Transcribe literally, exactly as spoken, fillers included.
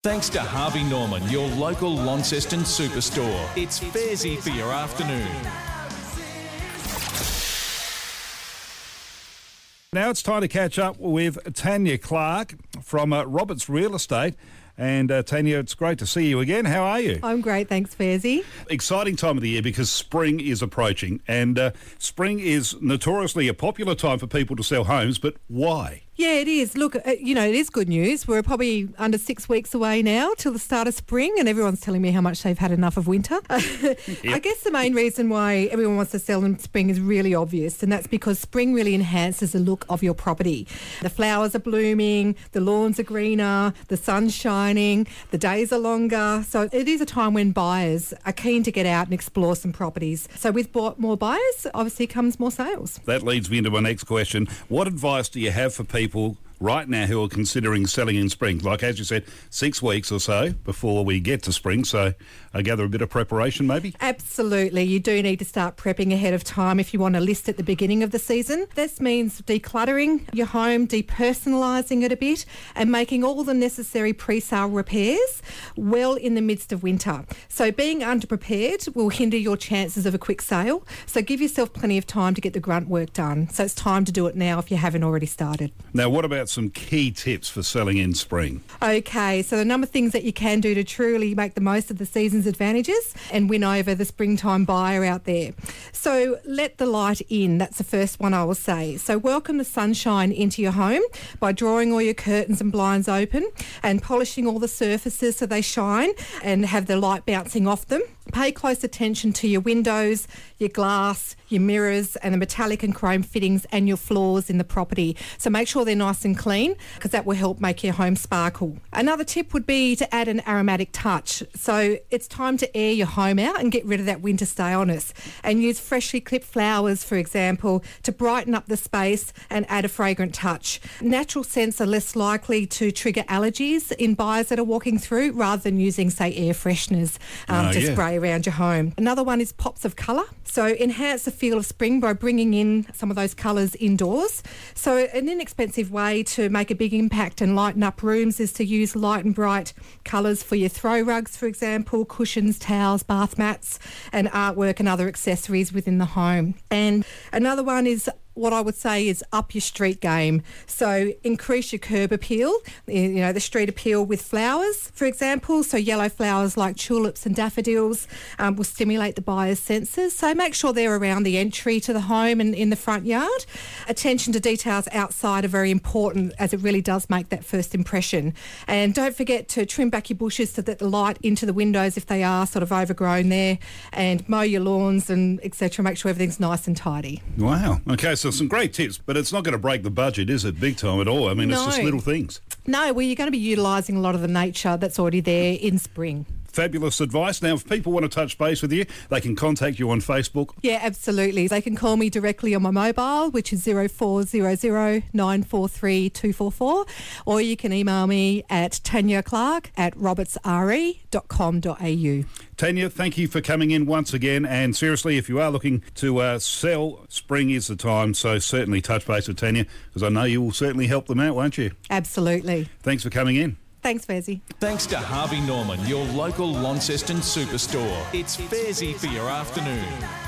Thanks to Harvey Norman, your local Launceston superstore. It's Fairsy for your afternoon. Now it's time to catch up with Tanya Clark from uh, Roberts Real Estate. And uh, Tanya, it's great to see you again. How are you? I'm great, thanks, Fairsy. Exciting time of the year because spring is approaching, and uh, spring is notoriously a popular time for people to sell homes, but why? Yeah, it is. Look, uh, you know, it is good news. We're probably under six weeks away now till the start of spring, and everyone's telling me how much they've had enough of winter. Yep. I guess the main reason why everyone wants to sell in spring is really obvious, and that's because spring really enhances the look of your property. The flowers are blooming, the lawns are greener, the sun's shining, the days are longer. So it is a time when buyers are keen to get out and explore some properties. So with more buyers, obviously comes more sales. That leads me into my next question. What advice do you have for people right now who are considering selling in spring? Like, as you said, six weeks or so before we get to spring, so I gather a bit of preparation maybe? Absolutely. You do need to start prepping ahead of time if you want to list at the beginning of the season. This means decluttering your home, depersonalising it a bit, and making all the necessary pre-sale repairs well in the midst of winter. So being underprepared will hinder your chances of a quick sale, so give yourself plenty of time to get the grunt work done. So it's time to do it now if you haven't already started. Now, what about some key tips for selling in spring? Okay, so the number of things that you can do to truly make the most of the season's advantages and win over the springtime buyer out there. So let the light in. That's the first one I will say. So welcome the sunshine into your home by drawing all your curtains and blinds open and polishing all the surfaces so they shine and have the light bouncing off them. Pay close attention to your windows, your glass, your mirrors and the metallic and chrome fittings and your floors in the property. So make sure they're nice and clean because that will help make your home sparkle. Another tip would be to add an aromatic touch. So it's time to air your home out and get rid of that winter staleness and use freshly clipped flowers, for example, to brighten up the space and add a fragrant touch. Natural scents are less likely to trigger allergies in buyers that are walking through rather than using, say, air fresheners um, oh, to yeah. spray around your home. Another one is pops of colour. So enhance the feel of spring by bringing in some of those colours indoors. So an inexpensive way to make a big impact and lighten up rooms is to use light and bright colours for your throw rugs, for example, cushions, towels, bath mats and artwork and other accessories within the home. And another one is what I would say is up your street game. So increase your curb appeal, you know, the street appeal with flowers, for example. So yellow flowers like tulips and daffodils um, will stimulate the buyer's senses. So make sure they're around the entry to the home and in the front yard. Attention to details outside are very important as it really does make that first impression. And don't forget to trim back your bushes to let the light into the windows if they are sort of overgrown there, and mow your lawns and et cetera. Make sure everything's nice and tidy. Wow. Okay, so some great tips, but it's not going to break the budget, is it, big time at all? I mean, no. It's just little things. No, well, you're going to be utilising a lot of the nature that's already there in spring. Fabulous advice. Now, if people want to touch base with you, they can contact you on Facebook. Yeah, absolutely. They can call me directly on my mobile, which is zero four zero zero nine four three two four four, or you can email me at tanya clark at roberts r e dot com dot a u. Tanya, thank you for coming in once again. And seriously, if you are looking to uh, sell, spring is the time. So certainly touch base with Tanya, because I know you will certainly help them out, won't you? Absolutely. Thanks for coming in. Thanks, Fairsy. Thanks to Harvey Norman, your local Launceston superstore. It's Fairsy for your afternoon.